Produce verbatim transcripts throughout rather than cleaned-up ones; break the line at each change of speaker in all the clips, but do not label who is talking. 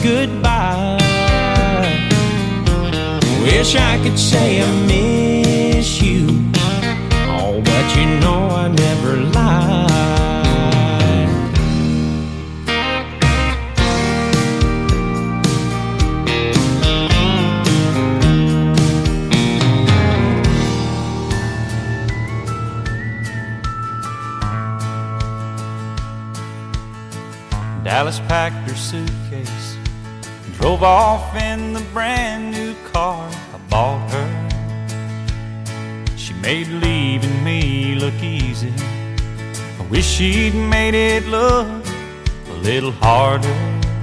goodbye. Wish I could say I miss you, oh, but you know I never lied. Dallas packed her suitcase and drove off in the brand new car I bought her. She made leaving me look easy. I wish she'd made it look a little harder.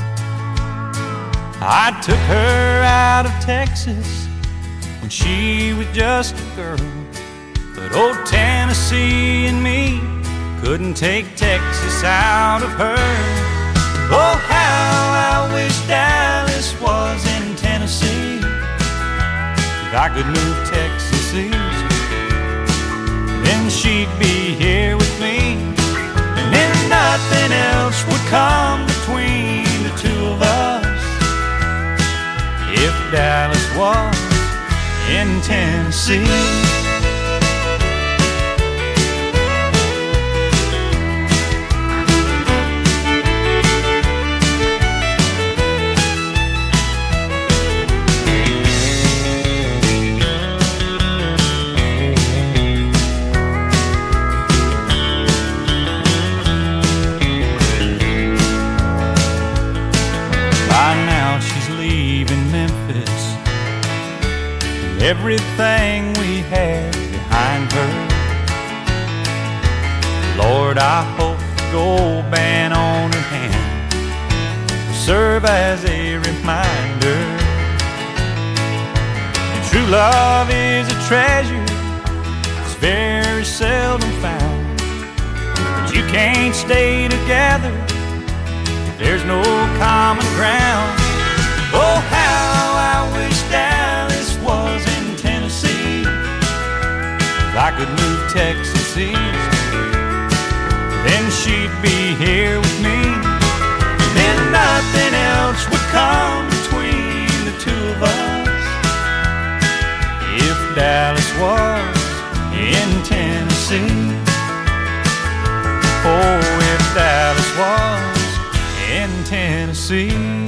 I took her out of Texas when she was just a girl, but old Tennessee and me couldn't take Texas out of her. Oh, how I wish Dallas was in Tennessee. If I could move Texas east, then she'd be here with me, and then nothing else would come between the two of us. If Dallas was in Tennessee. Everything we had behind her. Lord, I hope the gold band on her hand will serve as a reminder. And true love is a treasure that's very seldom found. But you can't stay together if there's no common ground. Oh, how I wish Dallas was in Tennessee. If I could move Texas east, then she'd be here with me. Then nothing else would come between the two of us. If Dallas was in Tennessee. Oh, if Dallas was in Tennessee.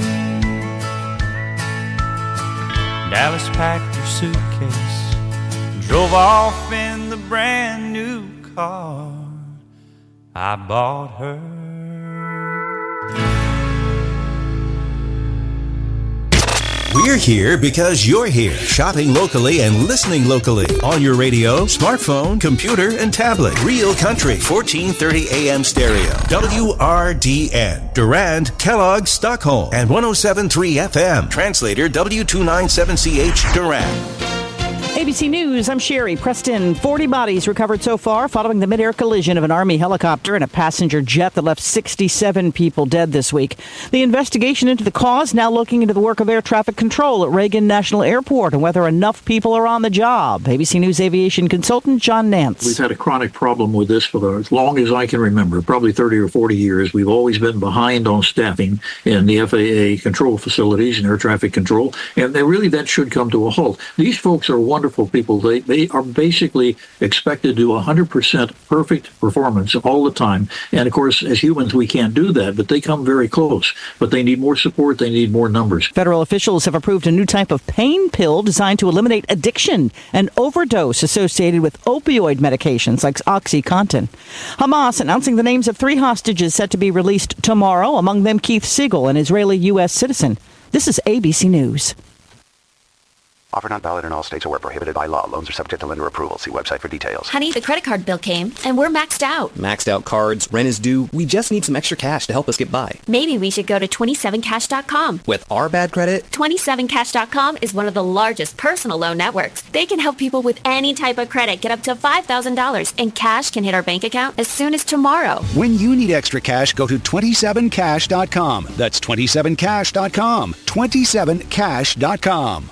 Dallas packed her suitcase and drove off in the brand new car I bought her.
We're here because you're here, shopping locally and listening locally on your radio, smartphone, computer, and tablet. Real Country, fourteen thirty A M stereo. W R D N, Durand, Kellogg, Stockholm, and one oh seven point three F M. Translator W two ninety-seven C H, Durand.
A B C News, I'm Sherry. Preston, forty bodies recovered so far following the mid-air collision of an Army helicopter and a passenger jet that left sixty-seven people dead this week. The investigation into the cause now looking into the work of air traffic control at Reagan National Airport and whether enough people are on the job. A B C News aviation consultant John Nance.
We've had a chronic problem with this for as long as I can remember, probably thirty or forty years. We've always been behind on staffing in the F A A control facilities and air traffic control, and they really that should come to a halt. These folks are wonderful. People, they, they are basically expected to do one hundred percent perfect performance all the time. And of course, as humans, we can't do that, but they come very close. But they need more support. They need more numbers.
Federal officials have approved a new type of pain pill designed to eliminate addiction and overdose associated with opioid medications like OxyContin. Hamas announcing the names of three hostages set to be released tomorrow, among them Keith Siegel, an Israeli U S citizen. This is A B C News.
Offer not valid in all states or where prohibited by law. Loans are subject to lender approval. See website for details.
Honey, the credit card bill came, and we're maxed out.
Maxed out cards, rent is due. We just need some extra cash to help us get by.
Maybe we should go to twenty-seven cash dot com.
With our bad credit?
twenty-seven cash dot com is one of the largest personal loan networks. They can help people with any type of credit get up to five thousand dollars, and cash can hit our bank account as soon as tomorrow.
When you need extra cash, go to twenty-seven cash dot com. That's twenty-seven cash dot com. twenty-seven cash dot com.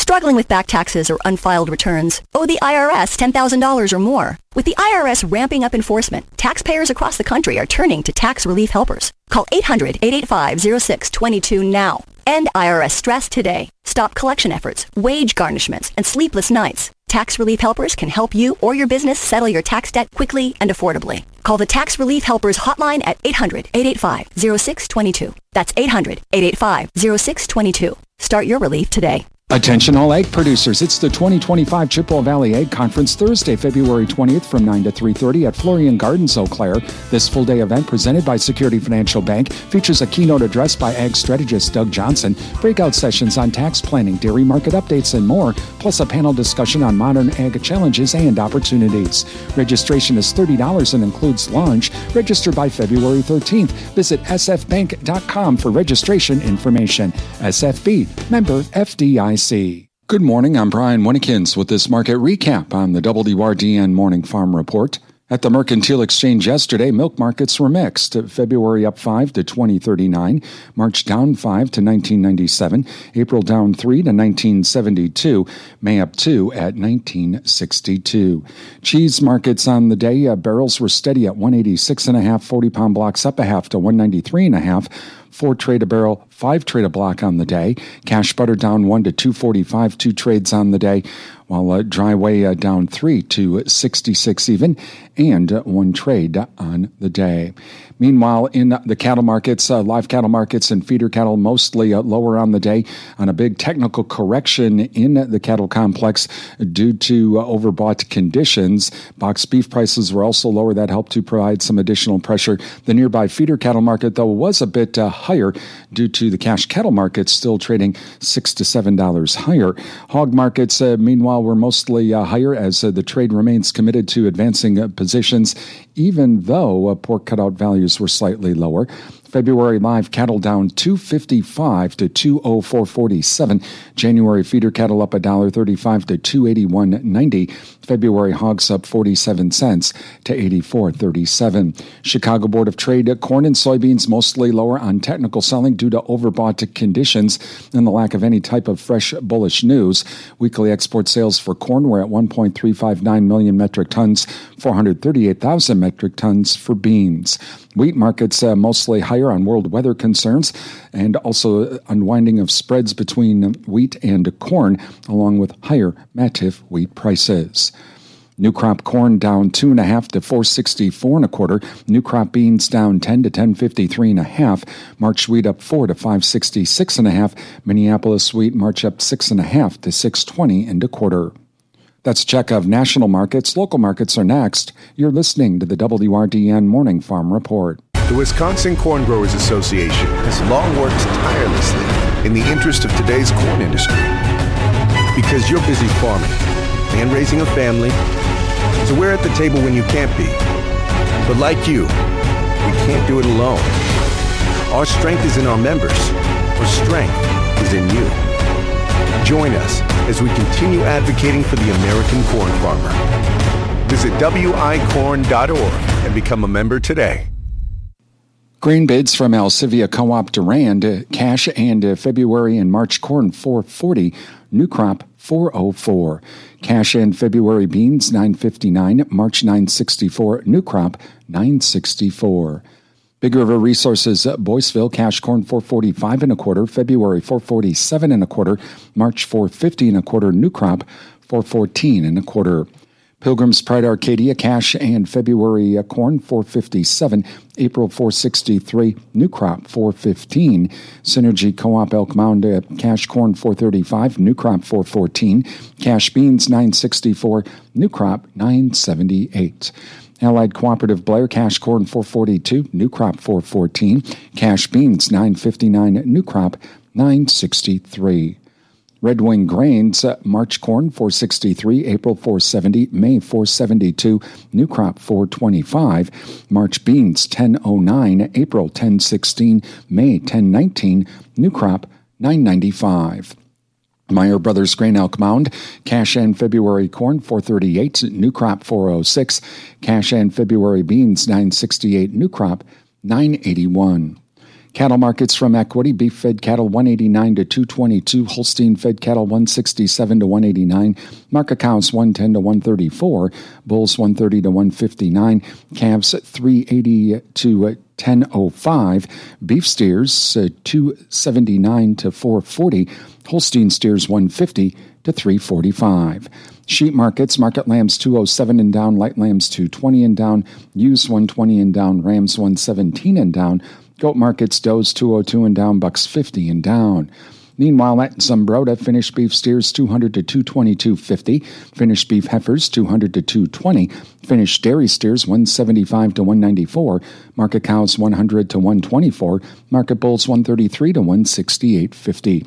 Struggling with back taxes or unfiled returns? Owe the I R S ten thousand dollars or more? With the I R S ramping up enforcement, taxpayers across the country are turning to tax relief helpers. Call eight hundred, eight eight five, oh six two two now. End I R S stress today. Stop collection efforts, wage garnishments, and sleepless nights. Tax Relief Helpers can help you or your business settle your tax debt quickly and affordably. Call the Tax Relief Helpers hotline at eight hundred, eight eight five, oh six two two. That's eight hundred, eight eight five, oh six two two. Start your relief today.
Attention all egg producers. It's the twenty twenty-five Chippewa Valley Egg Conference Thursday, February twentieth from nine to three thirty at Florian Gardens, Eau Claire. This full-day event presented by Security Financial Bank features a keynote address by Ag strategist Doug Johnson, breakout sessions on tax planning, dairy market updates, and more, plus a panel discussion on modern ag challenges and opportunities. Registration is thirty dollars and includes lunch. Register by February thirteenth. Visit s f bank dot com for registration information. S F B, member F D I C. Good morning, I'm Brian Winnekins with this market recap on the W R D N Morning Farm Report. At the Mercantile Exchange yesterday, milk markets were mixed. February up five to twenty thirty-nine, March down five to nineteen ninety-seven, April down three to nineteen seventy-two, May up two at nineteen sixty-two. Cheese markets on the day, uh, barrels were steady at one eighty-six and a half, forty pound blocks up a half to one ninety-three and a half. Four trade a barrel, five trade a block on the day. Cash butter down one to two forty-five, two trades on the day, while uh, dry whey uh, down three to sixty-six even, and uh, one trade on the day. Meanwhile, in the cattle markets, uh, live cattle markets and feeder cattle mostly uh, lower on the day on a big technical correction in the cattle complex due to uh, overbought conditions. Boxed beef prices were also lower. That helped to provide some additional pressure. The nearby feeder cattle market, though, was a bit uh, higher due to the cash cattle market still trading six to seven dollars higher. Hog markets, uh, meanwhile, were mostly uh, higher as uh, the trade remains committed to advancing uh, positions, even though uh, pork cutout values were slightly lower. February live cattle down two fifty-five to two oh four forty-seven. January feeder cattle up one dollar thirty-five to two eighty-one ninety. February hogs up forty-seven cents to eighty-four thirty-seven. Chicago Board of Trade, corn and soybeans mostly lower on technical selling due to overbought conditions and the lack of any type of fresh bullish news. Weekly export sales for corn were at one point three five nine million metric tons, four hundred thirty-eight thousand metric tons for beans. Wheat markets uh, mostly higher on world weather concerns and also unwinding of spreads between wheat and corn, along with higher Matif wheat prices. New crop corn down two and a half to four sixty-four and a quarter. New crop beans down ten to ten fifty-three and a half. March wheat up four to five sixty-six and a half. Minneapolis wheat March up six and a half to six twenty and a quarter. That's a check of national markets. Local markets are next. You're listening to the W R D N Morning Farm Report.
The Wisconsin Corn Growers Association has long worked tirelessly in the interest of today's corn industry. Because you're busy farming and raising a family, so we're at the table when you can't be. But like you, we can't do it alone. Our strength is in our members. Our strength is in you. Join us as we continue advocating for the American corn farmer. Visit W I corn dot org and become a member today.
Grain bids from Alcivia Co-op Durand, uh, cash and uh, February and March corn four forty, new crop four oh four. Cash and February beans nine fifty-nine, March nine sixty-four, new crop nine sixty-four. Big River Resources, uh, Boyceville, cash corn four forty-five and a quarter, February four forty-seven and a quarter, March four fifty and a quarter, new crop four fourteen and a quarter. Pilgrim's Pride Arcadia, cash and February uh, corn four fifty-seven, April four sixty-three, new crop four fifteen. Synergy Co-op Elk Mound, uh, cash corn four thirty-five, new crop four fourteen. Cash beans nine sixty-four, new crop nine seventy-eight. Allied Cooperative Blair, cash corn four forty-two, new crop four fourteen. Cash beans nine fifty-nine, new crop nine sixty-three. Red Wing Grains, uh, March corn four sixty-three, April four seventy, May four seventy-two, new crop four twenty-five. March beans ten oh nine, April ten sixteen, May ten nineteen, new crop nine ninety-five. Meyer Brothers Grain Elk Mound, cash and February corn four thirty-eight, new crop four oh six. Cash and February beans nine sixty-eight, new crop nine eighty-one. Cattle markets from equity. Beef fed cattle one eighty-nine to two twenty-two. Holstein fed cattle one sixty-seven to one eighty-nine. Market cows one ten to one thirty-four. Bulls one thirty to one fifty-nine. Calves three eighty to ten oh five. Beef steers uh, two seventy-nine to four forty. Holstein steers one fifty to three forty-five. Sheep markets, market lambs two oh seven and down, light lambs two twenty and down, ewes one twenty and down, rams one seventeen and down, goat markets, does two oh two and down, bucks fifty and down. Meanwhile, at Zumbrota, finished beef steers two hundred to two twenty-two fifty, finished beef heifers two hundred to two twenty, finished dairy steers one seventy-five to one ninety-four, market cows one hundred to one twenty-four, market bulls one thirty-three to one sixty-eight fifty.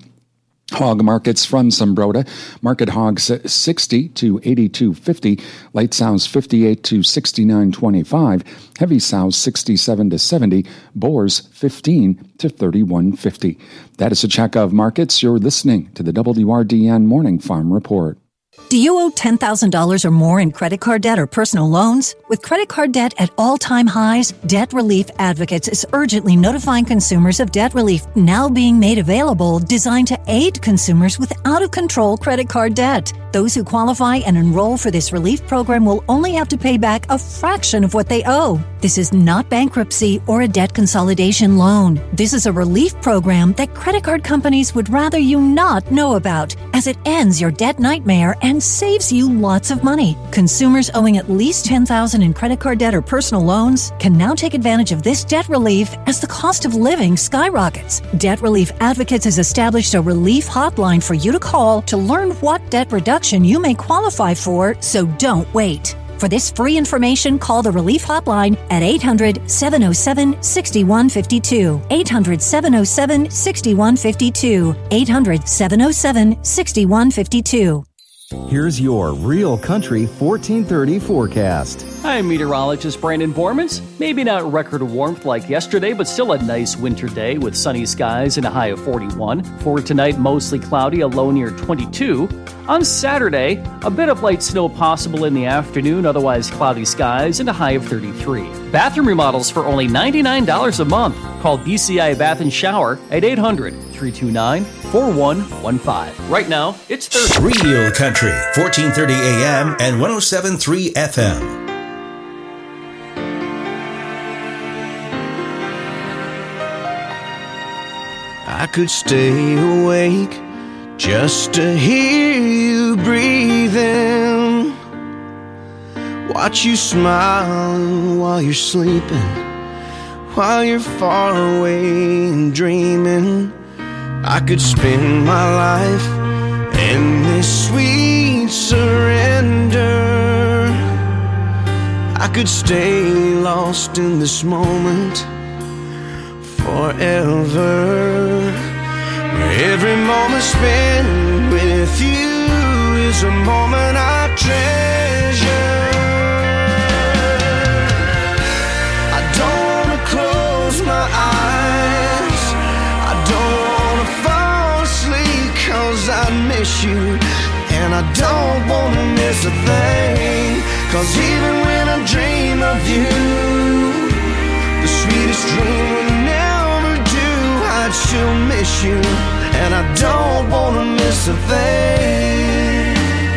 Hog markets from Zumbrota. Market hogs sixty to eighty-two fifty. Light sows fifty-eight to sixty-nine twenty-five. Heavy sows sixty-seven to seventy. Boars fifteen to thirty-one fifty. That is a check of markets. You're listening to the W R D N Morning Farm Report.
Do you owe ten thousand dollars or more in credit card debt or personal loans? With credit card debt at all-time highs, Debt Relief Advocates is urgently notifying consumers of debt relief now being made available, designed to aid consumers with out-of-control credit card debt. Those who qualify and enroll for this relief program will only have to pay back a fraction of what they owe. This is not bankruptcy or a debt consolidation loan. This is a relief program that credit card companies would rather you not know about, as it ends your debt nightmare and saves you lots of money. Consumers owing at least ten thousand dollars in credit card debt or personal loans can now take advantage of this debt relief as the cost of living skyrockets. Debt Relief Advocates has established a relief hotline for you to call to learn what debt reduction you may qualify for, so don't wait. For this free information, call the Relief Hotline at eight hundred, seven oh seven, six one five two. eight hundred, seven oh seven, six one five two. eight hundred, seven oh seven, six one five two.
Here's your Real Country fourteen thirty forecast.
I'm meteorologist Brandon Bormans. Maybe not record warmth like yesterday, but still a nice winter day with sunny skies and a high of forty-one. For tonight, mostly cloudy, a low near twenty-two. On Saturday, a bit of light snow possible in the afternoon, otherwise cloudy skies and a high of thirty-three. Bathroom remodels for only ninety-nine dollars a month. Call B C I Bath and Shower at eight hundred, three two nine, four one one five. Right now, it's Thursday.
Real Country, fourteen thirty A M and one oh seven point three F M.
I could stay awake just to hear you breathing, watch you smile while you're sleeping, while you're far away and dreaming. I could spend my life in this sweet surrender. I could stay lost in this moment forever. Every moment spent with you is a moment I treasure. I don't wanna close my eyes, I don't wanna fall asleep, 'cause I miss you, and I don't wanna miss a thing. 'Cause even when I dream of you, the sweetest dream will never do, I'd still miss you, and I don't wanna miss a thing.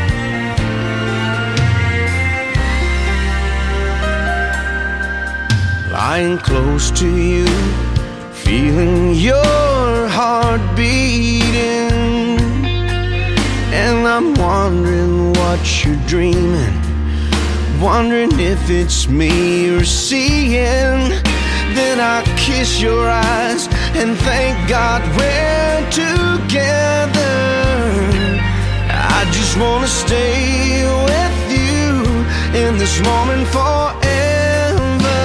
Lying close to you, feeling your heart beating, and I'm wondering what you're dreaming, wondering if it's me you're seeing. Then I kiss your eyes and thank God we're together. I just wanna stay with you in this moment forever.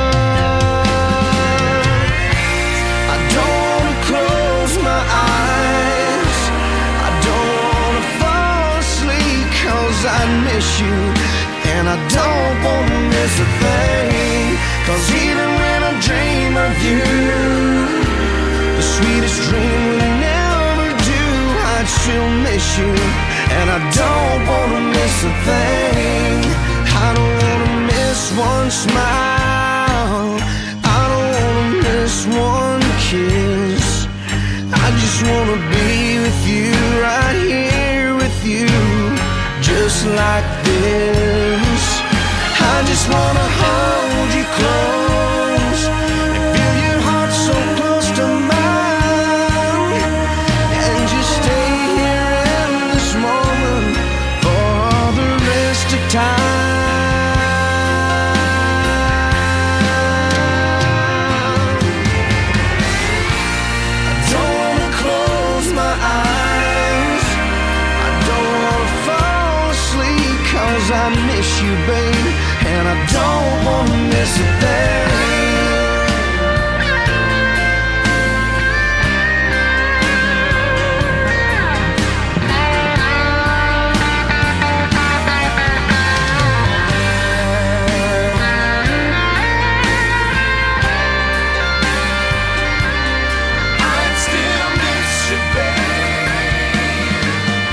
I don't wanna close my eyes, I don't wanna fall asleep, 'cause I miss you, and I don't wanna miss a thing. 'Cause even when I dream of you, the sweetest dream will never do, I'd still miss you, and I don't wanna miss a thing. I don't wanna miss one smile, I don't wanna miss one kiss. just wanna be with you, right here with you, just like this. I just wanna hold you close and feel your heart so close to mine, and just stay here in this moment for all the rest of time. I don't wanna close my eyes, I don't wanna fall asleep, 'cause I miss you, babe, and I don't wanna miss a thing. I'd still miss you, babe.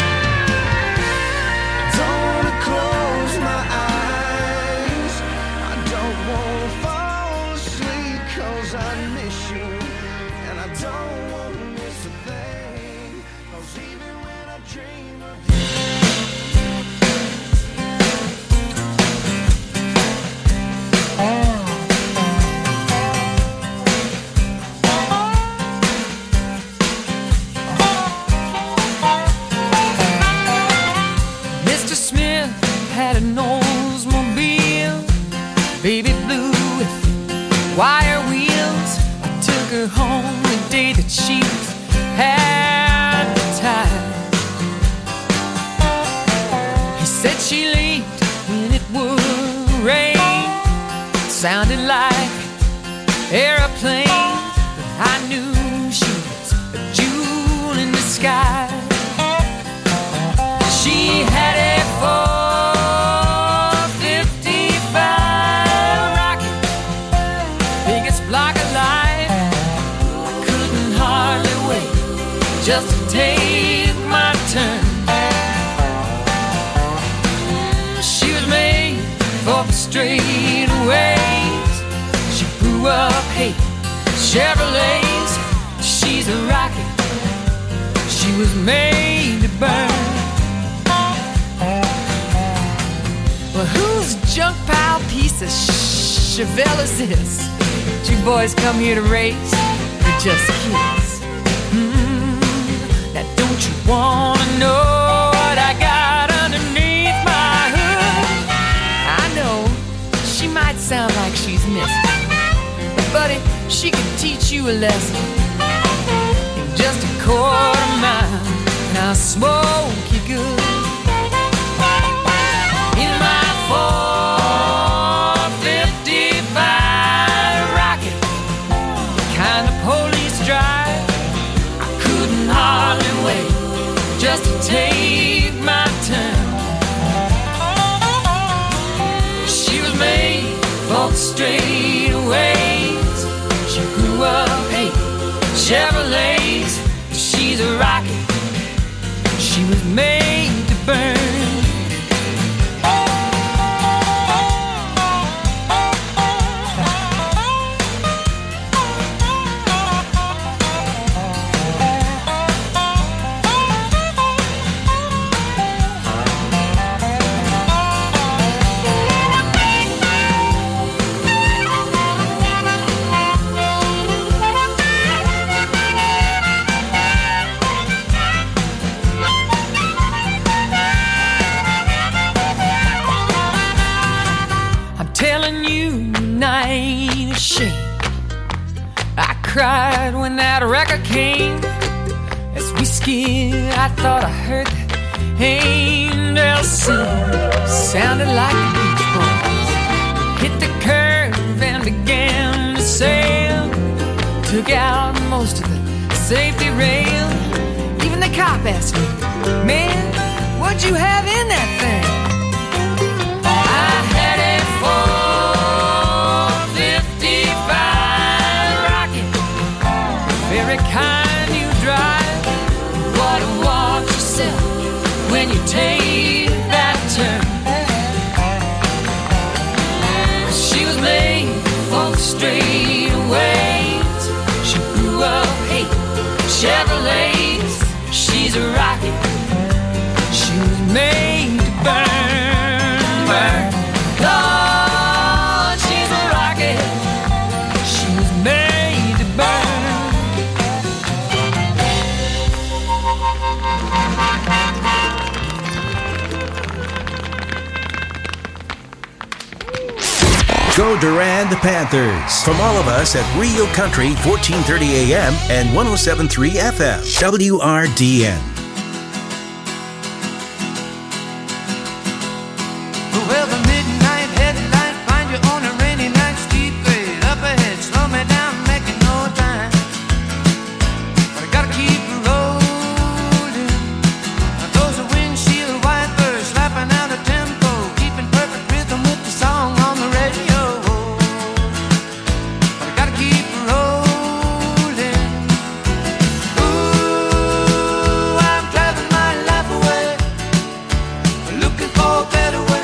I don't wanna close my eyes, I don't wanna fall asleep, 'cause I miss you, and I don't wanna miss a thing, 'cause even when I dream of you.
Mister Smith had an Oldsmobile, baby blue with wire wheels. I took her home the day that she was advertised. He said she left when it would rain. It sounded like airplanes, but I knew she was a jewel in the sky. She had a four fifty-five rocket, biggest block of life. I couldn't hardly wait just to take my turn. She was made for the straightaways. She grew up hating Chevrolets. She's a rocket, she was made to burn. Well, whose junk pile piece of Chevelle is this? Two boys come here to race, they're just kids. Mm, now don't you wanna know what I got underneath my hood? I know she might sound like she's missing, but buddy, she can teach you a lesson in just a quarter mile, and I'll smoke you good. In my four fifty-five rocket, the kind of police drive, I couldn't hardly wait just to take my turn. She was made for the straightaways. She grew up hating Chevrolets. She's a rocket, she was made to burn. I cried when that record came. As we skied, I thought I heard the angels sing. Sounded like the Beach Boys. Hit the curve and began to sail. Took out most of the safety rail. Even the cop asked me, man, what'd you have in that thing? I had a four fifty-five rocket, very kind you drive. What to watch yourself when you take that turn. She was made for the straightaways. She grew up hating Chevrolet.
Go Durand Panthers. From all of us at Real Country, fourteen thirty A M and one oh seven point three F M, W R D N.
Well, the midnight headlight find you on a rainy night, steep grade up ahead, slow me down, making no time. But I gotta keep rolling. Those are windshield wipers slapping out a tempo, keeping perfect rhythm with the song on the radio. But I gotta keep rolling. Ooh, I'm driving my life away, looking for a better way.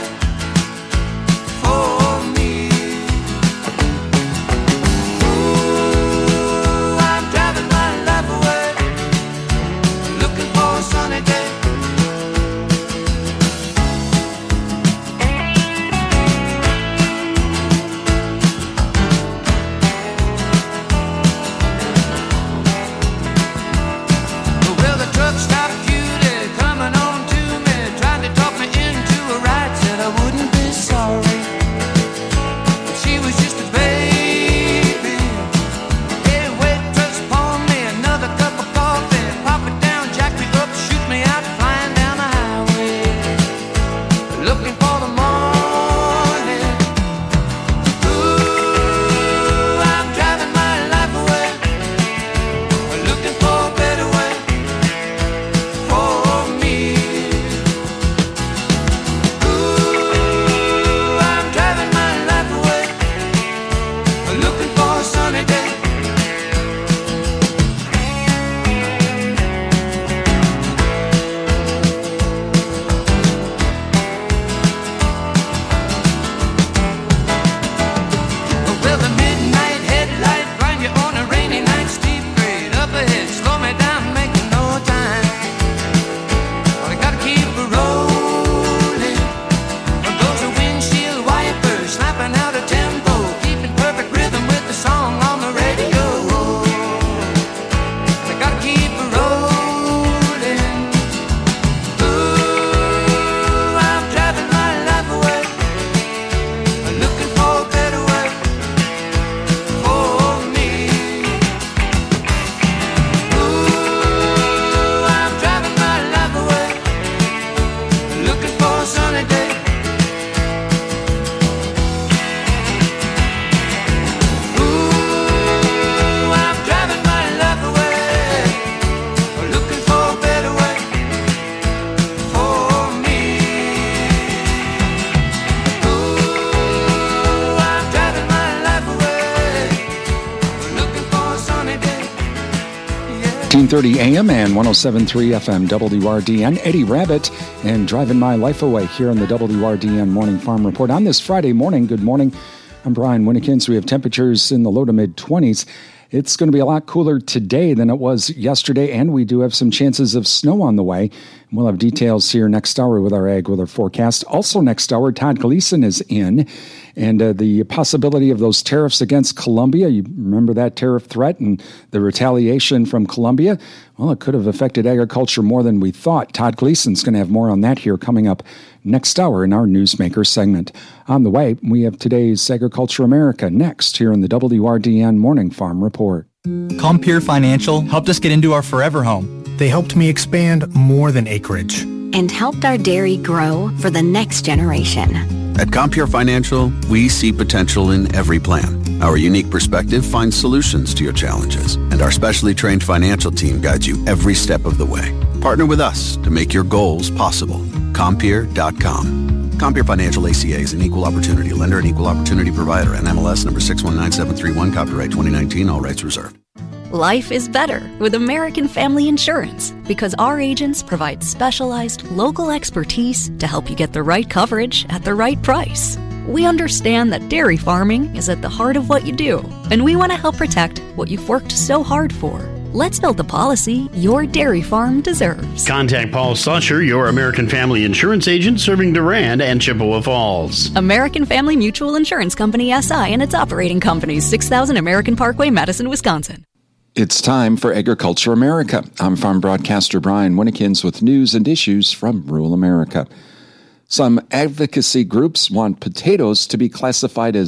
fifteen thirty A M and one oh seven point three F M W R D N. Eddie Rabbit and Driving My Life Away here on the W R D N Morning Farm Report. On this Friday morning, good morning. I'm Brian Winnikins. We have temperatures in the low to mid twenties. It's going to be a lot cooler today than it was yesterday, and we do have some chances of snow on the way. We'll have details here next hour with our ag weather forecast. Also next hour, Todd Gleason is in, and uh, the possibility of those tariffs against Colombia. You remember that tariff threat and the retaliation from Colombia? Well, it could have affected agriculture more than we thought. Todd Gleason's going to have more on that here coming up next hour in our Newsmaker segment. On the way, we have today's Agriculture America next here in the W R D N Morning Farm Report.
Compeer Financial helped us get into our forever home.
They helped me expand more than acreage.
And helped our dairy grow for the next generation.
At Compeer Financial, we see potential in every plan. Our unique perspective finds solutions to your challenges, and our specially trained financial team guides you every step of the way. Partner with us to make your goals possible. Compeer dot com. Compeer Financial A C A is an equal opportunity lender and equal opportunity provider, and M L S number six one nine seven three one, copyright twenty nineteen, all rights reserved.
Life is better with American Family Insurance because our agents provide specialized local expertise to help you get the right coverage at the right price. We understand that dairy farming is at the heart of what you do, and we want to help protect what you've worked so hard for. Let's build the policy your dairy farm deserves.
Contact Paul Slusher, your American Family Insurance agent serving Durand and Chippewa Falls.
American Family Mutual Insurance Company, S I, and its operating companies, six thousand American Parkway, Madison, Wisconsin.
It's time for Agriculture America. I'm farm broadcaster Brian Winnikins with news and issues from rural America. Some advocacy groups want potatoes to be classified as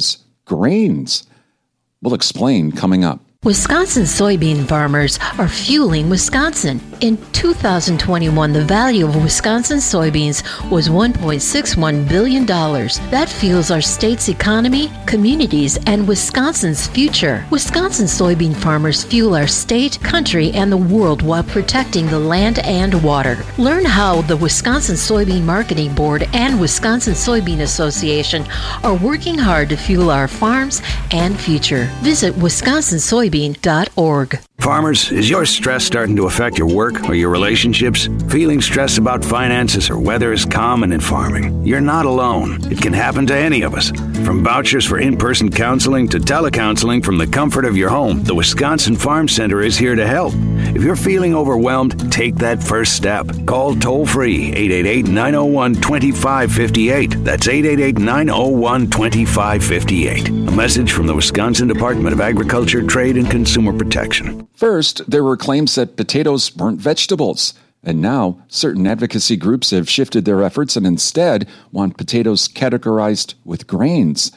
grains. We'll explain coming up.
Wisconsin soybean farmers are fueling Wisconsin. In two thousand twenty-one, the value of Wisconsin soybeans was one point six one billion dollars. That fuels our state's economy, communities, and Wisconsin's future. Wisconsin soybean farmers fuel our state, country, and the world while protecting the land and water. Learn how the Wisconsin Soybean Marketing Board and Wisconsin Soybean Association are working hard to fuel our farms and future. Visit wisconsin soybean dot org.
Farmers, is your stress starting to affect your work or your relationships? Feeling stressed about finances or weather is common in farming. You're not alone. It can happen to any of us. From vouchers for in-person counseling to telecounseling from the comfort of your home, the Wisconsin Farm Center is here to help. If you're feeling overwhelmed, take that first step. Call toll-free eight eight eight, nine oh one, two five five eight. That's eight eight eight, nine oh one, two five five eight. A message from the Wisconsin Department of Agriculture, Trade, and Consumer Protection.
First, there were claims that potatoes weren't vegetables. And now, certain advocacy groups have shifted their efforts and instead want potatoes categorized with grains.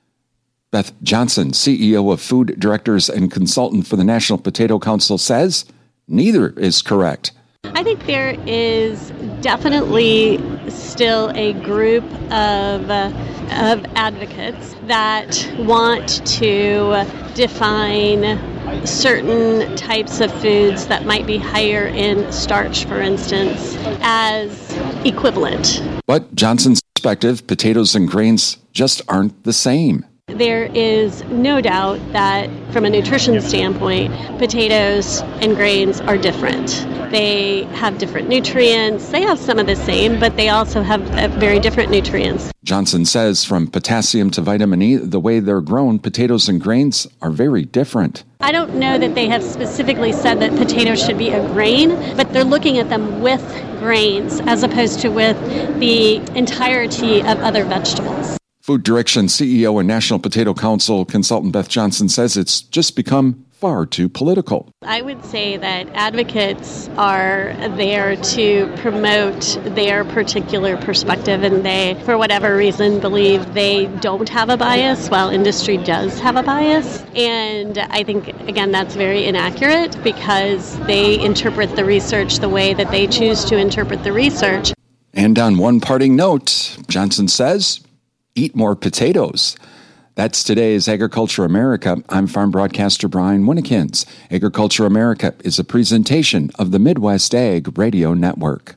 Beth Johnson, C E O of Food Directors and Consultant for the National Potato Council, says neither is correct.
I think there is definitely still a group of, uh, of advocates that want to define certain types of foods that might be higher in starch, for instance, as equivalent.
But Johnson's perspective, potatoes and grains just aren't the same.
There is no doubt that from a nutrition standpoint, potatoes and grains are different. They have different nutrients. They have some of the same, but they also have very different nutrients.
Johnson says from potassium to vitamin E, the way they're grown, potatoes and grains are very different.
I don't know that they have specifically said that potatoes should be a grain, but they're looking at them with grains as opposed to with the entirety of other vegetables.
Food Direction C E O and National Potato Council consultant Beth Johnson says it's just become far too political.
I would say that advocates are there to promote their particular perspective, and they, for whatever reason, believe they don't have a bias while industry does have a bias. And I think, again, that's very inaccurate because they interpret the research the way that they choose to interpret the research.
And on one parting note, Johnson says, eat more potatoes. That's today's Agriculture America. I'm farm broadcaster Brian Winnikins. Agriculture America is a presentation of the Midwest Ag Radio Network.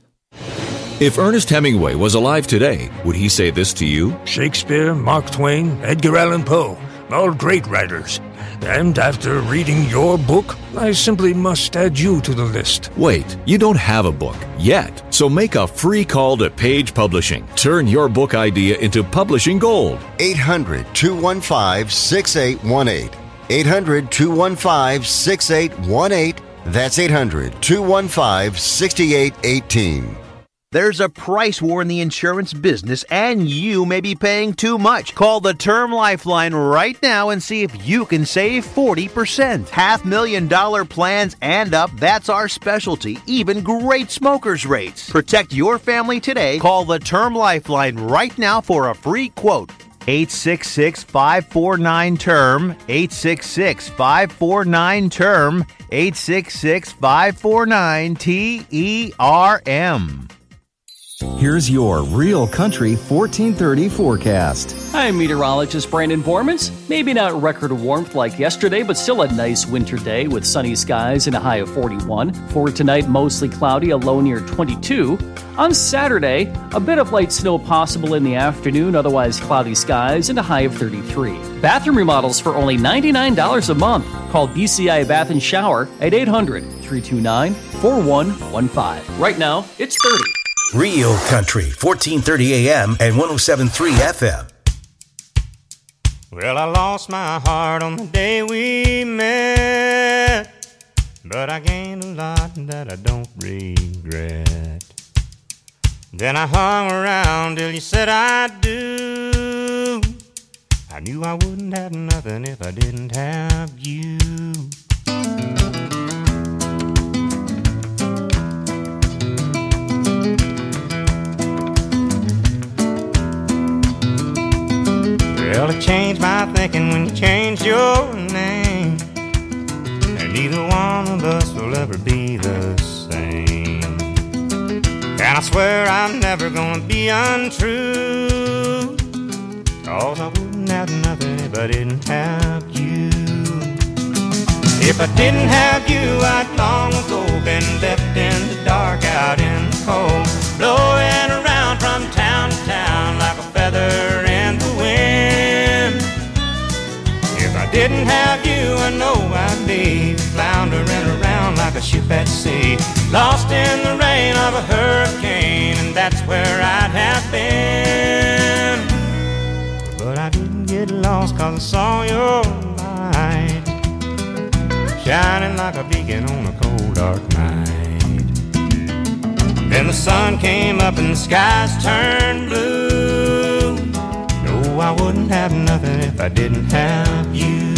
If Ernest Hemingway was alive today, would he say this to you?
Shakespeare, Mark Twain, Edgar Allan Poe, all great writers. And after reading your book, I simply must add you to the list.
Wait, you don't have a book yet. So make a free call to Page Publishing. Turn your book idea into publishing gold.
eight hundred, two one five, six eight one eight. eight hundred, two one five, six eight one eight. That's eight hundred, two one five, six eight one eight.
There's a price war in the insurance business, and you may be paying too much. Call the Term Lifeline right now and see if you can save forty percent. Half million dollar plans and up, that's our specialty. Even great smokers rates. Protect your family today. Call the Term Lifeline right now for a free quote. eight six six, five four nine, T E R M. eight six six, five four nine, T E R M. eight six six, five four nine, T E R M.
Here's your Real Country fourteen thirty forecast.
I'm meteorologist Brandon Bormans. Maybe not record warmth like yesterday, but still a nice winter day with sunny skies and a high of forty-one. For tonight, mostly cloudy, a low near twenty-two. On Saturday, a bit of light snow possible in the afternoon, otherwise cloudy skies and a high of thirty-three. Bathroom remodels for only ninety-nine dollars a month. Call B C I Bath and Shower at eight hundred, three two nine, four one one five. Right now, it's thirty.
Real Country, fourteen thirty A M and one oh seven point three F M.
Well, I lost my heart on the day we met, but I gained a lot that I don't regret. Then I hung around till you said I do. I knew I wouldn't have nothing if I didn't have you. Well, Well, it changed my thinking when you changed your name. And neither one of us will ever be the same. And I swear I'm never gonna be untrue, 'cause I wouldn't have nothing if I didn't have you. If I didn't have you, I'd long ago been left in the dark, out in the cold, blowing around from town to town like a feather in the wind. If I didn't have you, I know I'd be floundering around like a ship at sea, lost in the rain of a hurricane, and that's where I'd have been. But I didn't get lost 'cause I saw your light, shining like a beacon on a cold, dark night. Then the sun came up and the skies turned blue. No, I wouldn't have nothing if I didn't have you.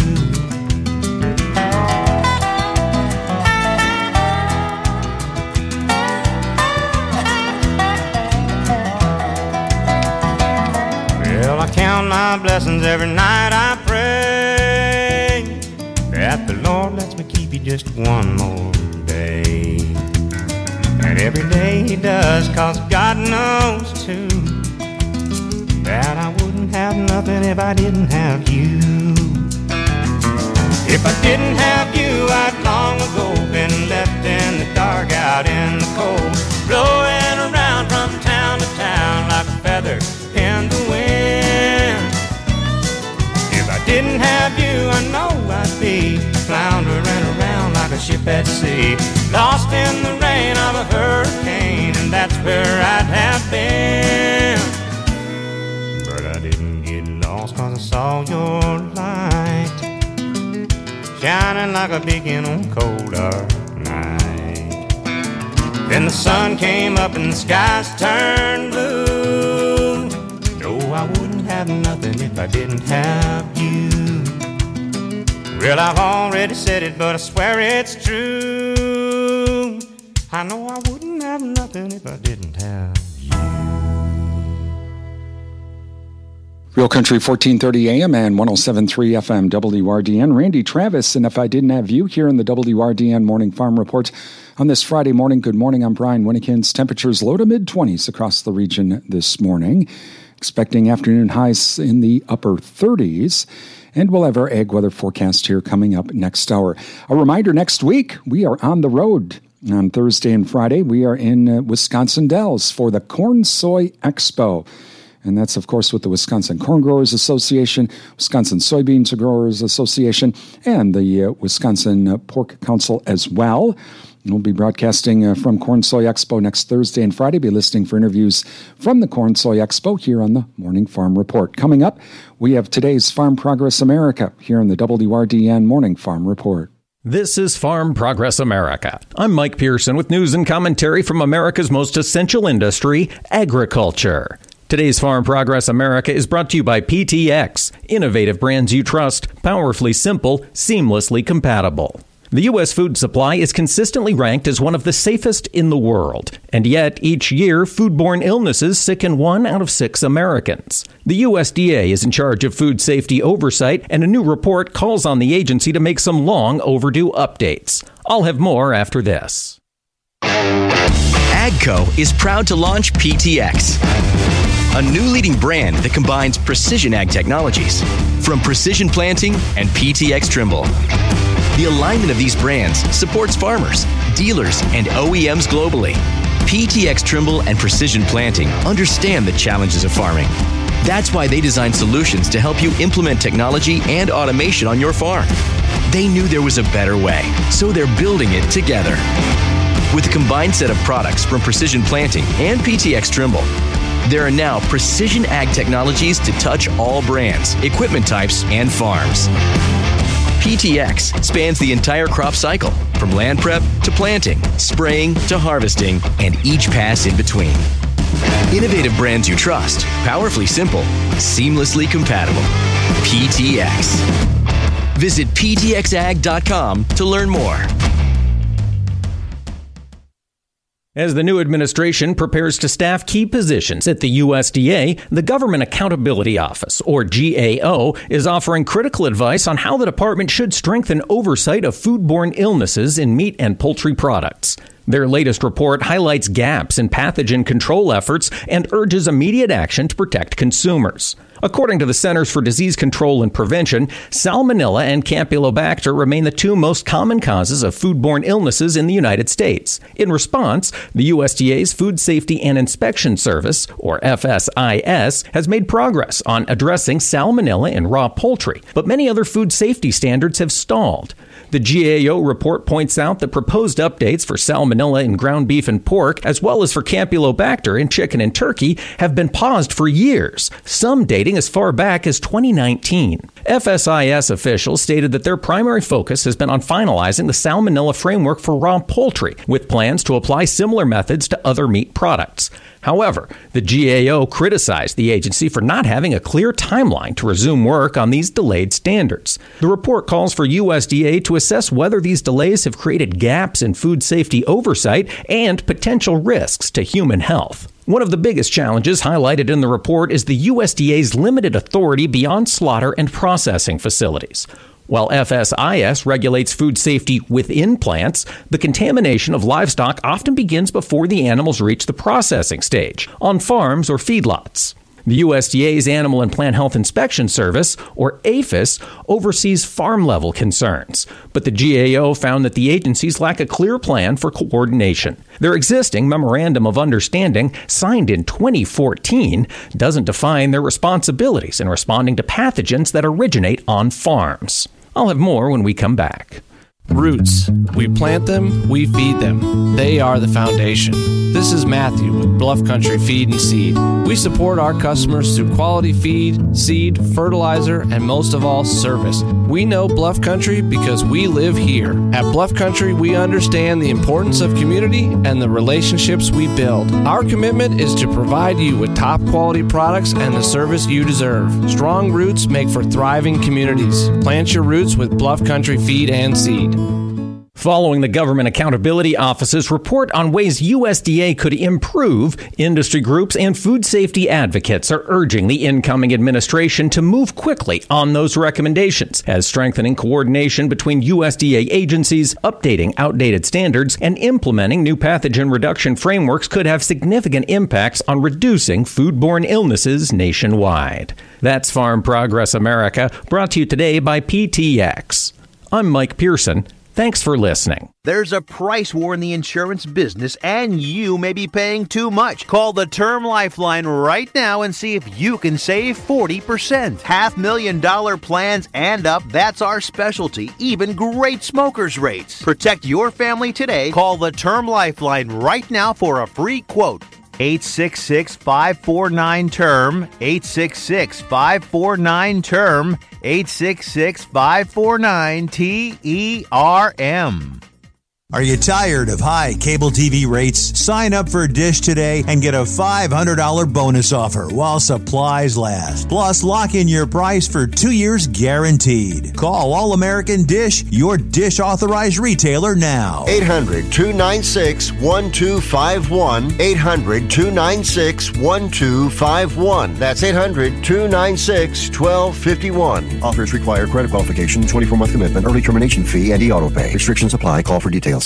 Well, I count my blessings every night I pray that the Lord lets me keep you just one more day. And every day He does, 'cause God knows too that I wouldn't have nothing if I didn't have you. If I didn't have you, I'd long ago been left in the dark, out in the cold, blowing around from town to town like a feather in the wind. If I didn't have you, I know I'd be floundering around like a ship at sea, lost in the rain of a hurricane, and that's where I'd have been. But I didn't get lost 'cause I saw your light, shining like a beacon on a cold, dark night. Then the sun came up and the skies turned blue. No, I wouldn't have nothing if I didn't have you. Well, I've already said it, but I swear it's true. I know I wouldn't have nothing if I didn't have you.
Real Country fourteen thirty A M and one oh seven point three F M W R D N. Randy Travis, and If I Didn't Have You, here in the W R D N Morning Farm Report on this Friday morning. Good morning, I'm Brian Winnikins. Temperatures low to mid-twenties across the region this morning. Expecting afternoon highs in the upper thirties. And we'll have our ag weather forecast here coming up next hour. A reminder, next week, we are on the road. On Thursday and Friday, we are in uh, Wisconsin Dells for the Corn Soy Expo. And that's, of course, with the Wisconsin Corn Growers Association, Wisconsin Soybeans Growers Association, and the uh, Wisconsin uh, Pork Council as well. And we'll be broadcasting uh, from Corn Soy Expo next Thursday and Friday. Be listening for interviews from the Corn Soy Expo here on the Morning Farm Report. Coming up, we have today's Farm Progress America here on the W R D N Morning Farm Report.
This is Farm Progress America. I'm Mike Pearson with news and commentary from America's most essential industry, agriculture. Today's Farm Progress America is brought to you by P T X, innovative brands you trust, powerfully simple, seamlessly compatible. The U S food supply is consistently ranked as one of the safest in the world, and yet each year foodborne illnesses sicken one out of six Americans. The U S D A is in charge of food safety oversight, and a new report calls on the agency to make some long overdue updates. I'll have more after this.
AGCO is proud to launch P T X, a new leading brand that combines precision ag technologies from Precision Planting and P T X Trimble. The alignment of these brands supports farmers, dealers, and O E Ms globally. P T X Trimble and Precision Planting understand the challenges of farming. That's why they designed solutions to help you implement technology and automation on your farm. They knew there was a better way, so they're building it together. With a combined set of products from Precision Planting and P T X Trimble, there are now precision ag technologies to touch all brands, equipment types, and farms. P T X spans the entire crop cycle, from land prep to planting, spraying to harvesting, and each pass in between. Innovative brands you trust, powerfully simple, seamlessly compatible. P T X. Visit P T X ag dot com to learn more.
As the new administration prepares to staff key positions at the U S D A, the Government Accountability Office, or G A O, is offering critical advice on how the department should strengthen oversight of foodborne illnesses in meat and poultry products. Their latest report highlights gaps in pathogen control efforts and urges immediate action to protect consumers. According to the Centers for Disease Control and Prevention, Salmonella and Campylobacter remain the two most common causes of foodborne illnesses in the United States. In response, the U S D A's Food Safety and Inspection Service, or F S I S, has made progress on addressing salmonella in raw poultry, but many other food safety standards have stalled. The G A O report points out that proposed updates for salmonella in ground beef and pork, as well as for Campylobacter in chicken and turkey, have been paused for years, some dating as far back as twenty nineteen. F S I S officials stated that their primary focus has been on finalizing the salmonella framework for raw poultry, with plans to apply similar methods to other meat products. However, the G A O criticized the agency for not having a clear timeline to resume work on these delayed standards. The report calls for U S D A to assess whether these delays have created gaps in food safety oversight and potential risks to human health. One of the biggest challenges highlighted in the report is the U S D A's limited authority beyond slaughter and processing facilities. While F S I S regulates food safety within plants, the contamination of livestock often begins before the animals reach the processing stage, on farms or feedlots. The U S D A's Animal and Plant Health Inspection Service, or APHIS, oversees farm-level concerns, but the G A O found that the agencies lack a clear plan for coordination. Their existing Memorandum of Understanding, signed in twenty fourteen, doesn't define their responsibilities in responding to pathogens that originate on farms. I'll have more when we come back.
Roots. We plant them, we feed them. They are the foundation. This is Matthew with Bluff Country Feed and Seed. We support our customers through quality feed, seed, fertilizer, and most of all, service. We know Bluff Country because we live here. At Bluff Country, we understand the importance of community and the relationships we build. Our commitment is to provide you with top quality products and the service you deserve. Strong roots make for thriving communities. Plant your roots with Bluff Country Feed and Seed.
Following the Government Accountability Office's report on ways U S D A could improve, industry groups and food safety advocates are urging the incoming administration to move quickly on those recommendations, as strengthening coordination between U S D A agencies, updating outdated standards, and implementing new pathogen reduction frameworks could have significant impacts on reducing foodborne illnesses nationwide. That's Farm Progress America, brought to you today by P T X. I'm Mike Pearson. Thanks for listening.
There's a price war in the insurance business, and you may be paying too much. Call the Term Lifeline right now and see if you can save forty percent. Half million dollar plans and up, that's our specialty. Even great smokers rates. Protect your family today. Call the Term Lifeline right now for a free quote. eight six six, five four nine, T E R M, eight six six, five four nine, T E R M, eight six six, five four nine, T E R M.
Are you tired of high cable T V rates? Sign up for Dish today and get a five hundred dollars bonus offer while supplies last. Plus, lock in your price for two years guaranteed. Call All American Dish, your Dish authorized retailer now.
eight hundred, two nine six, one two five one. eight hundred, two nine six, one two five one. That's eight hundred, two nine six, one two five one.
Offers require credit qualification, twenty-four month commitment, early termination fee, and e-auto pay. Restrictions apply. Call for details.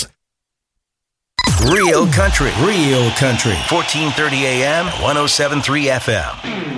Real country, real country. fourteen thirty A M, one oh seven point three F M.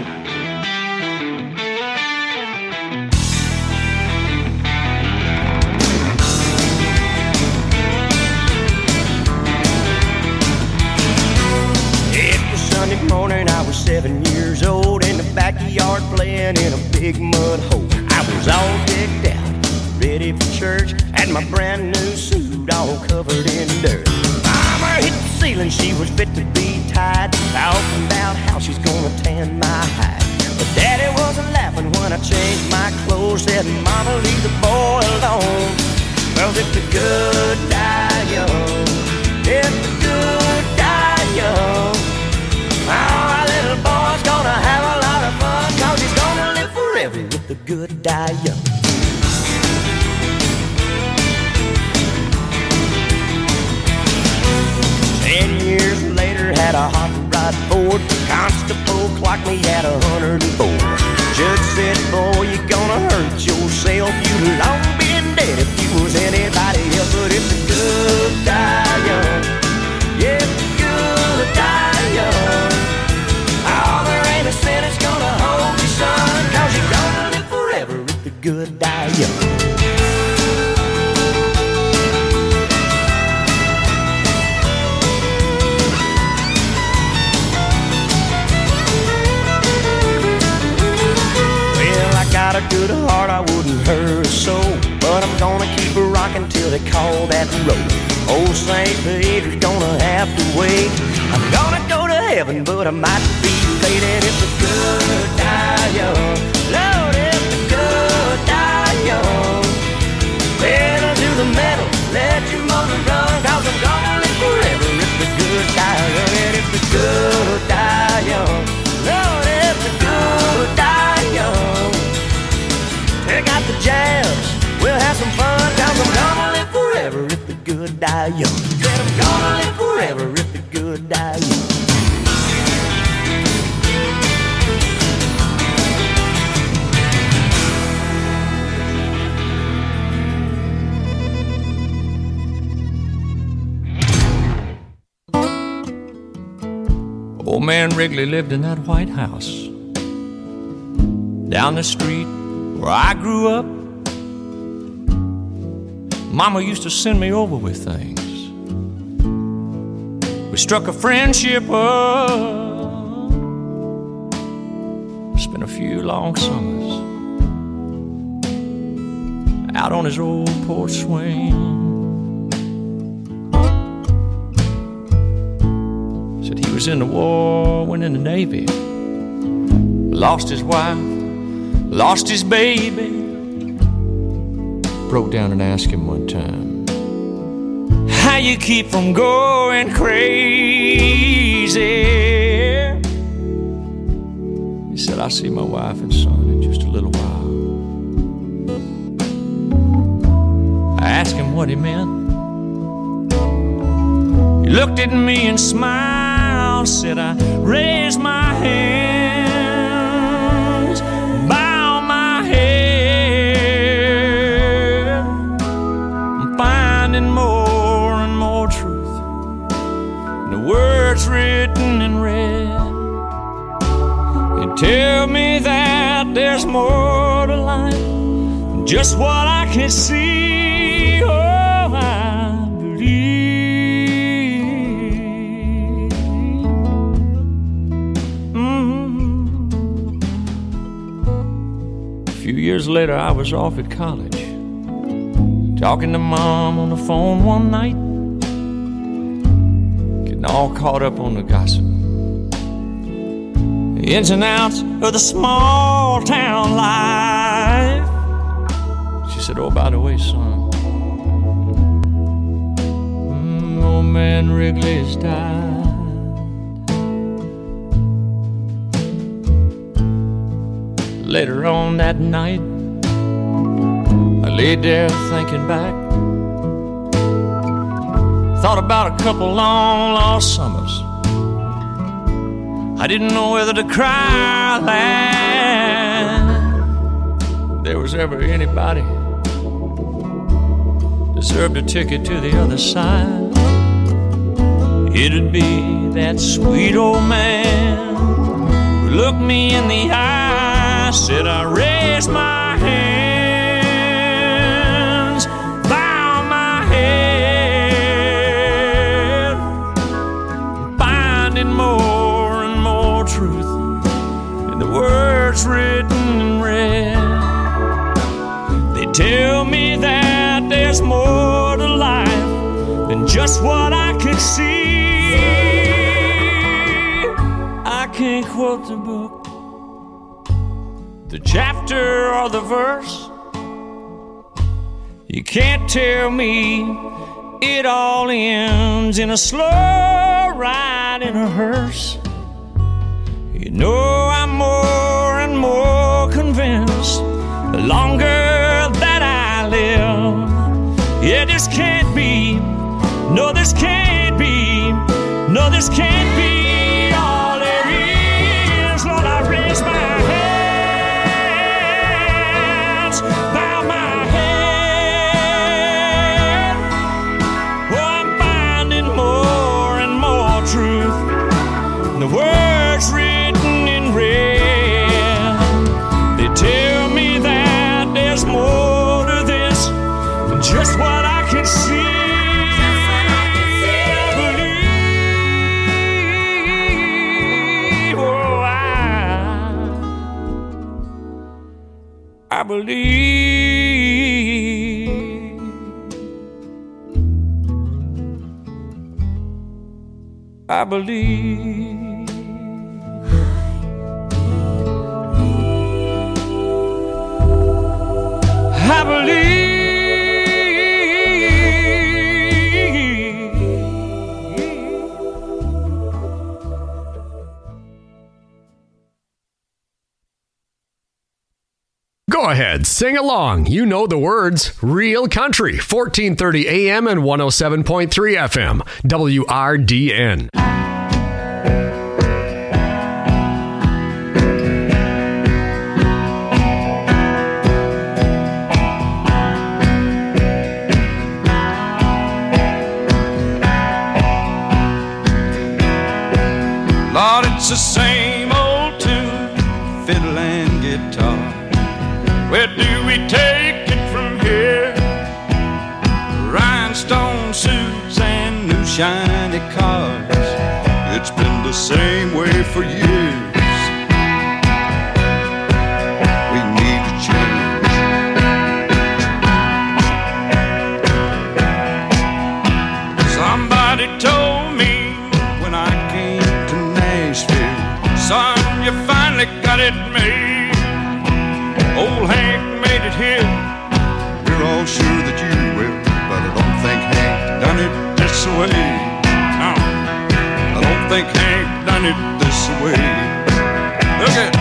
It was Sunday morning, I was seven years old, in the backyard playing in a big mud hole. I was all decked out, ready for church, had my brand new suit all covered in dirt. Mama hit the ceiling, she was fit to be tied, talking about how she's gonna tan my hide. But Daddy wasn't laughing when I changed my clothes, said, Mama, leave the boy alone. Well, if the good die young, if the good die young, our little boy's gonna have a lot of fun, cause he's gonna live forever if the good die young. Ten years
good, die young. Got a good heart, I wouldn't hurt a soul, but I'm gonna keep her rocking till they call that road. Old Saint Peter's gonna have to wait. I'm gonna go to heaven, but I might be late. And if the good die young, Lord, if the good die young, pedal to the metal, let your motor run, cause I'm gonna live forever if the good die young. And if the good die young, Lord, if the good die young, take out the jams, we'll have some fun, cause I'm gonna live forever if the good die young. Said I'm gonna live forever if the good die young.
Old man Wrigley lived in that White House down the street where I grew up. Mama used to send me over with things. We struck a friendship up, spent a few long summers out on his old porch swing. Said he was in the war, went in the Navy, lost his wife, lost his baby. Broke down and asked him one time, how you keep from going crazy? He said, I see my wife and son in just a little while. I asked him what he meant. He looked at me and smiled, said, I raised my hands, bow my head. I'm finding more and more truth in the words written in red. They tell me that there's more to life than just what I can see. Oh, I believe. Mm-hmm. A few years later, I was off at college, talking to Mom on the phone one night, getting all caught up on the gossip, the ins and outs of the small town life. She said, oh, by the way, son, mm, old man Wrigley has died. Later on that night, I laid there thinking back, thought about a couple long lost summers. I didn't know whether to cry or laugh. If there was ever anybody deserved a ticket to the other side, it'd be that sweet old man who looked me in the eye, said, I raised my hands, bow my head, finding more and more truth in the words written in red. They tell me that there's more to life than just what I could see. I can't quote the book, the chapter or the verse. You can't tell me it all ends in a slow ride in a hearse. You know I'm more and more convinced the longer that I live. Yeah, this can't be, no, this can't be, no, this can't be all there is. Lord, I raise my hands, bow my head. Oh, I'm finding more and more truth in the words written in red. They tell me that there's I believe. I believe. I believe.
Go ahead, sing along. You know the words. Real Country, fourteen thirty A M and one oh seven point three F M, W R D N.
Lord, it's the same old tune, fiddle and guitar. Where do we take it from here? Rhinestone suits and new shiny cars. It's been the same way for years. We need to change. Somebody told me when I came to Nashville, son, you finally got it made. Old Hank made it here. We're all sure that you will, but I don't think Hank done it this way. No, I don't think Hank done it this way. Look at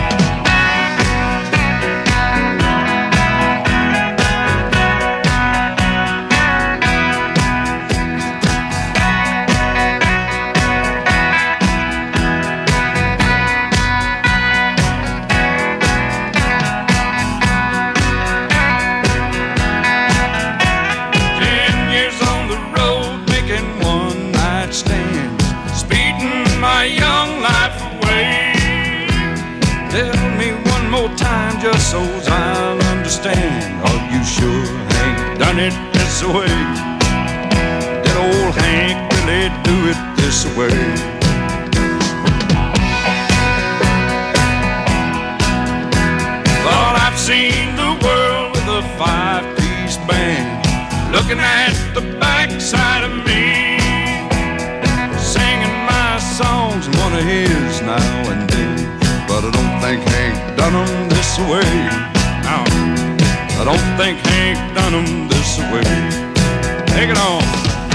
just so I'll understand. Are you sure Hank done it this way? Did old Hank really do it this way? Thought I've seen the world with a five-piece band, looking at the backside of me, singing my songs, one of his now and then. But I don't think Hank done them this way. No, I don't think Hank done them this way. Take it on.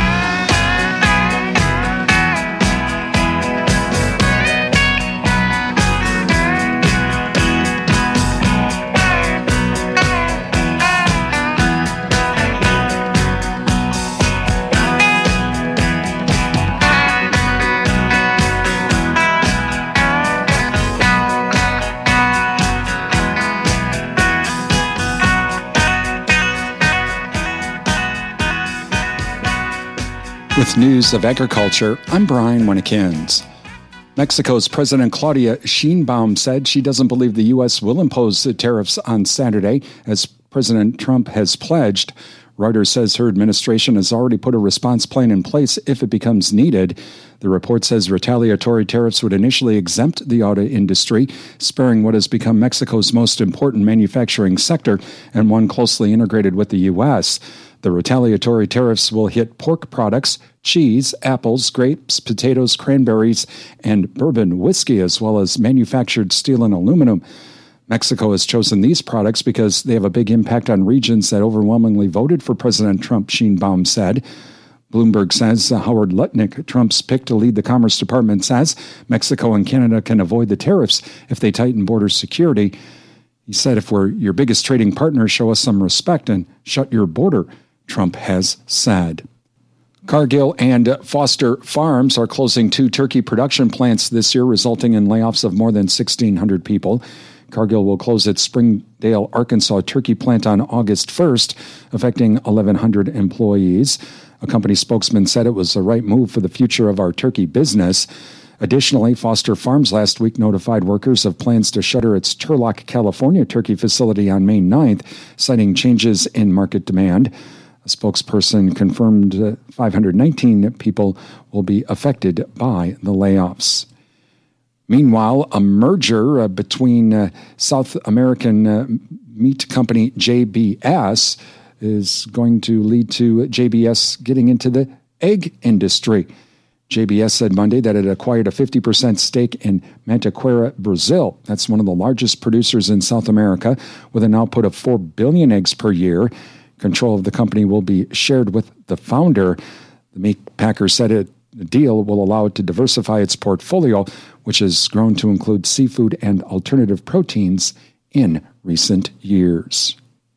With news of agriculture, I'm Brian Winnekins. Mexico's President Claudia Sheinbaum said she doesn't believe the U S will impose the tariffs on Saturday, as President Trump has pledged. Reuters says her administration has already put a response plan in place if it becomes needed. The report says retaliatory tariffs would initially exempt the auto industry, sparing what has become Mexico's most important manufacturing sector and one closely integrated with the U S. The retaliatory tariffs will hit pork products, cheese, apples, grapes, potatoes, cranberries, and bourbon whiskey, as well as manufactured steel and aluminum. Mexico has chosen these products because they have a big impact on regions that overwhelmingly voted for President Trump, Sheinbaum said. Bloomberg says uh, Howard Lutnick, Trump's pick to lead the Commerce Department, says Mexico and Canada can avoid the tariffs if they tighten border security. He said, if we're your biggest trading partner, show us some respect and shut your border, Trump has said. Cargill and Foster Farms are closing two turkey production plants this year, resulting in layoffs of more than sixteen hundred people. Cargill will close its Springdale, Arkansas turkey plant on August first, affecting eleven hundred employees. A company spokesman said it was the right move for the future of our turkey business. Additionally, Foster Farms last week notified workers of plans to shutter its Turlock, California turkey facility on May ninth, citing changes in market demand. A spokesperson confirmed uh, five hundred nineteen people will be affected by the layoffs. Meanwhile, a merger uh, between uh, South American uh, meat company J B S is going to lead to J B S getting into the egg industry. J B S said Monday that it acquired a fifty percent stake in Mantiqueira, Brazil. That's one of the largest producers in South America, with an output of four billion eggs per year. Control of the company will be shared with the founder. The meat packer said it, the deal will allow it to diversify its portfolio, which has grown to include seafood and alternative proteins in recent years.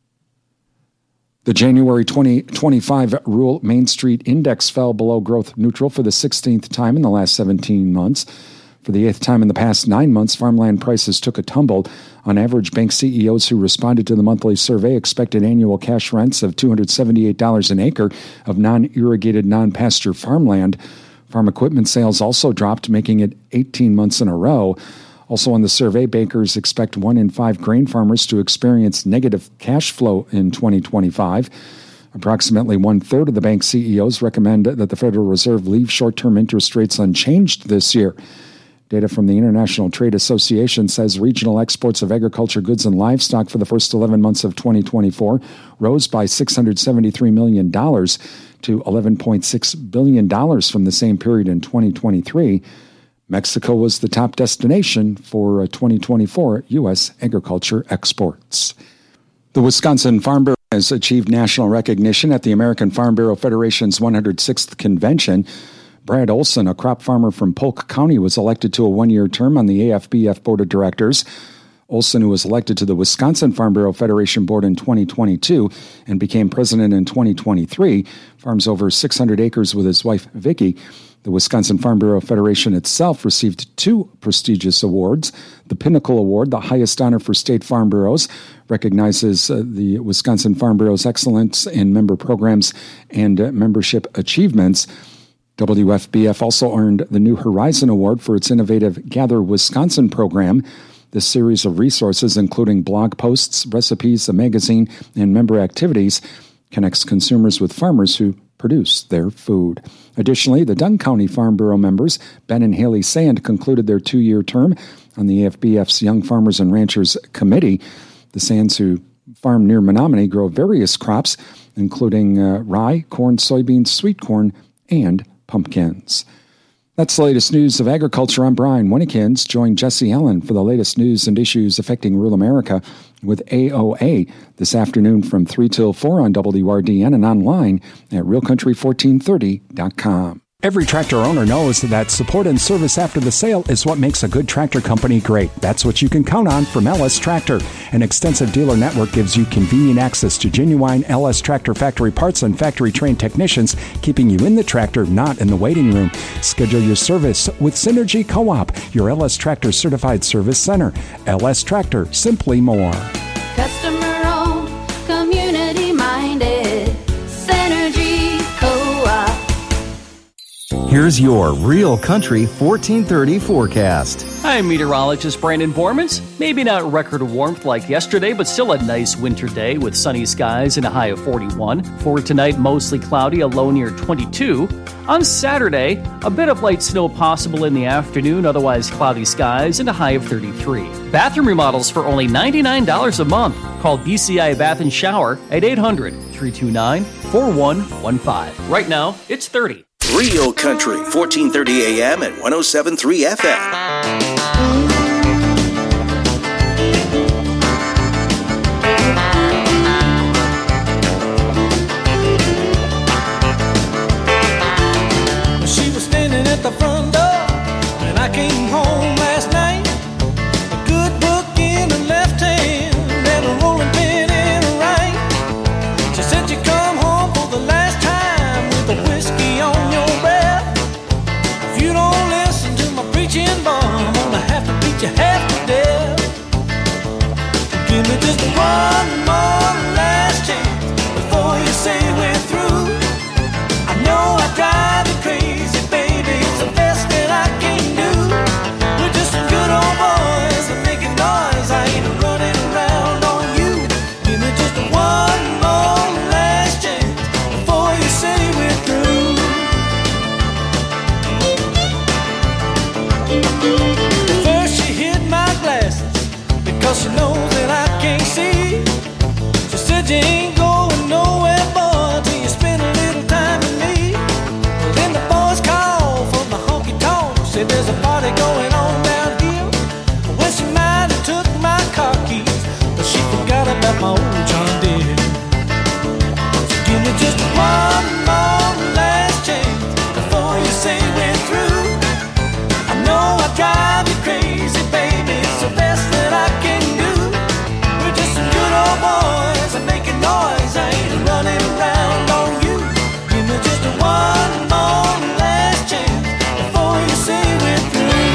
The January twenty twenty-five Rural Main Street Index fell below growth neutral for the sixteenth time in the last seventeen months. For the eighth time in the past nine months, farmland prices took a tumble. On average, bank C E Os who responded to the monthly survey expected annual cash rents of two hundred seventy-eight dollars an acre of non-irrigated, non-pasture farmland. Farm equipment sales also dropped, making it eighteen months in a row. Also on the survey, bankers expect one in five grain farmers to experience negative cash flow in twenty twenty-five. Approximately one-third of the bank C E Os recommend that the Federal Reserve leave short-term interest rates unchanged this year. Data from the International Trade Association says regional exports of agriculture goods and livestock for the first eleven months of twenty twenty-four rose by six hundred seventy-three million dollars to eleven point six billion dollars from the same period in twenty twenty-three. Mexico was the top destination for twenty twenty-four U S agriculture exports. The Wisconsin Farm Bureau has achieved national recognition at the American Farm Bureau Federation's one hundred sixth convention. Brad Olson, a crop farmer from Polk County, was elected to a one-year term on the A F B F Board of Directors. Olson, who was elected to the Wisconsin Farm Bureau Federation Board in twenty twenty-two and became president in twenty twenty-three, farms over six hundred acres with his wife, Vicki. The Wisconsin Farm Bureau Federation itself received two prestigious awards. The Pinnacle Award, the highest honor for state farm bureaus, recognizes uh, the Wisconsin Farm Bureau's excellence in member programs and uh, membership achievements. W F B F also earned the New Horizon Award for its innovative Gather Wisconsin program. This series of resources, including blog posts, recipes, a magazine, and member activities, connects consumers with farmers who produce their food. Additionally, the Dunn County Farm Bureau members, Ben and Haley Sand, concluded their two-year term on the A F B F's Young Farmers and Ranchers Committee. The Sands, who farm near Menominee, grow various crops, including uh, rye, corn, soybeans, sweet corn, and pumpkins. That's the latest news of agriculture. I'm Brian Winnekins. Join Jesse Allen for the latest news and issues affecting rural America with A O A this afternoon from three till four on W R D N and online at real country fourteen thirty dot com. Every tractor owner knows that support and service after the sale is what makes a good tractor company great. That's what you can count on from L S Tractor. An extensive dealer network gives you convenient access to genuine L S Tractor factory parts and factory-trained technicians, keeping you in the tractor, not in the waiting room. Schedule your service with Synergy Co-op, your L S Tractor certified service center. L S Tractor, simply more.
Customer-owned, community-minded, Synergy Co-op.
Here's your Real Country fourteen thirty forecast.
Hi, meteorologist Brandon Bormans. Maybe not record warmth like yesterday, but still a nice winter day with sunny skies and a high of forty-one. For tonight, mostly cloudy, a low near twenty-two. On Saturday, a bit of light snow possible in the afternoon, otherwise cloudy skies and a high of thirty-three. Bathroom remodels for only ninety-nine dollars a month. Call B C I Bath and Shower at eight hundred, three two nine, four one one five. Right now, it's thirty.
Real Country, fourteen thirty A M and one oh seven point three F M.
She was standing at the front door when I came home last night. A good book in her left hand and a rolling pin in her right. She said you come home for the last time with a whiskey on your breath. If you don't listen to my preaching bomb, I'm gonna have to beat you half to death. Give me just one more last chance before you say we're through. I know I drive you crazy, baby, it's the best that I can do. We're just some good old boys that making noise, I ain't running around on you. Give me just one more last chance before you say we're through. First she hid my glasses because she knows that I can't see.
Said you ain't going nowhere, boy, till you spend a little time with me. Well, then the boys called from the honky tonk, said there's a party going on down here. Well, she might have took my car keys, but she forgot about my old John Deere. So give me just one more last chance before you say we're through. I know I drive you crazy, baby, it's the best that I can do. We're just some good old boys and making noise, I ain't running around on you. Give me just one more last chance before you say we're through.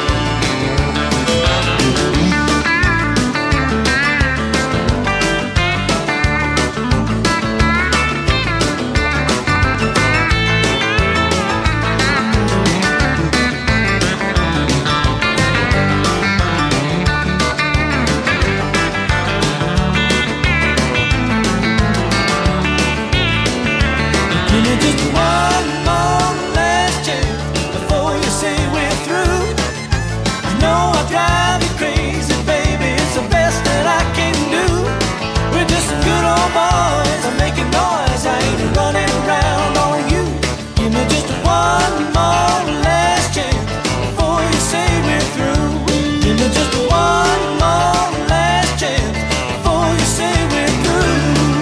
Give me just one more last chance before you say we're through. I know I drive you crazy, baby, it's the best that I can do. We're just some good old boys, I'm making noise, I ain't running around on you. Give me just one more last chance before you say we're through. Give me just one more last chance before you say we're through.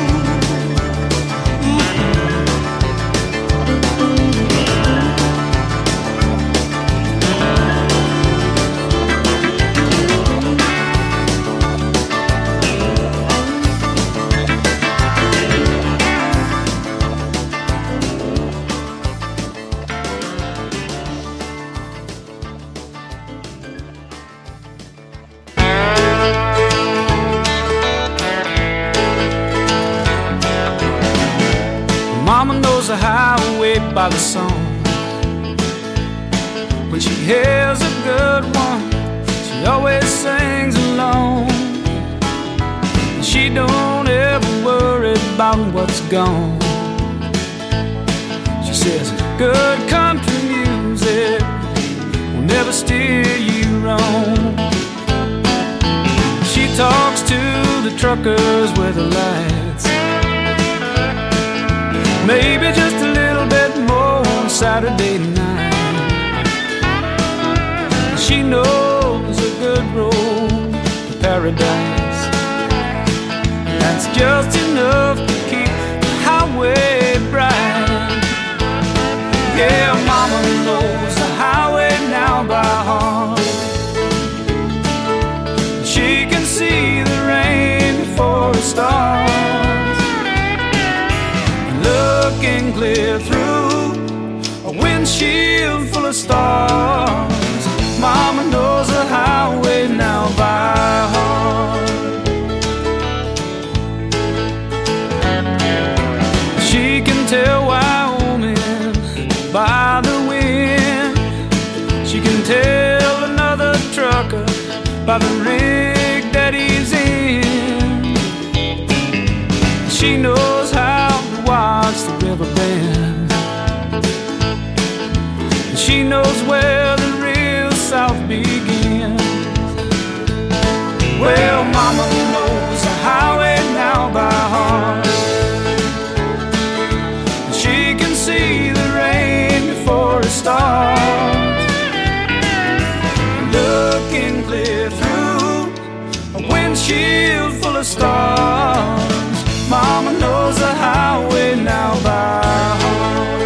Mama knows the highway by the song. When she hears a good one, she always sings along. And she don't ever worry about what's gone. She says good country music will never steer you wrong. She talks to the truckers with the lights, maybe just a little bit more on Saturday night. She knows a good road to paradise. That's just enough to keep the highway bright. Yeah, Mama knows the highway now by heart. She can see the rain before it starts, looking clear through a windshield full of stars. Mama knows the highway now by heart. She can tell Wyoming by the wind. She can tell another trucker by the rig that he's in. She knows how to watch the river bend. She knows where the real South begins. Well, Mama knows the highway now by heart. She can see the rain before it starts, looking clear through a windshield full of stars. Mama knows the highway now by heart.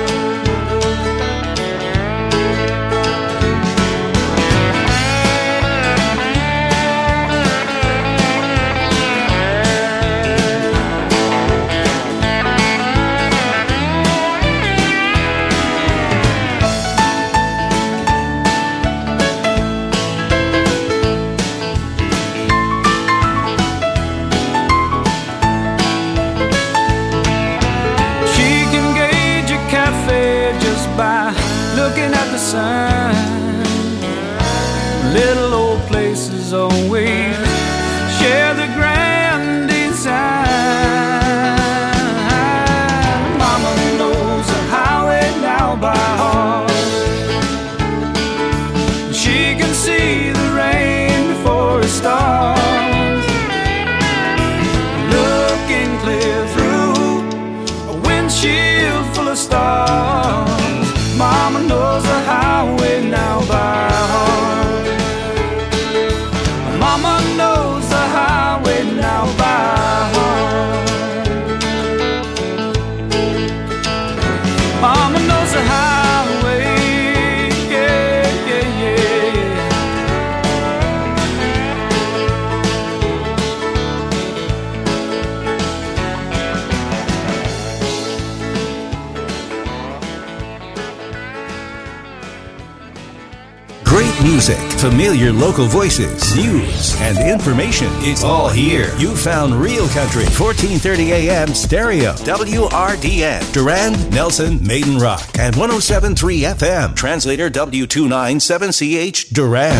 Looking at the sign, little old places always share the grand design. Mama knows the highway now by heart. She can see the rain before it starts, looking clear
Great music, familiar local voices, news, and information. It's all here. You found Real Country, fourteen thirty A M stereo, W R D N, Durand, Nelson, Maiden Rock, and one oh seven point three F M. Translator W two nine seven C H, Durand.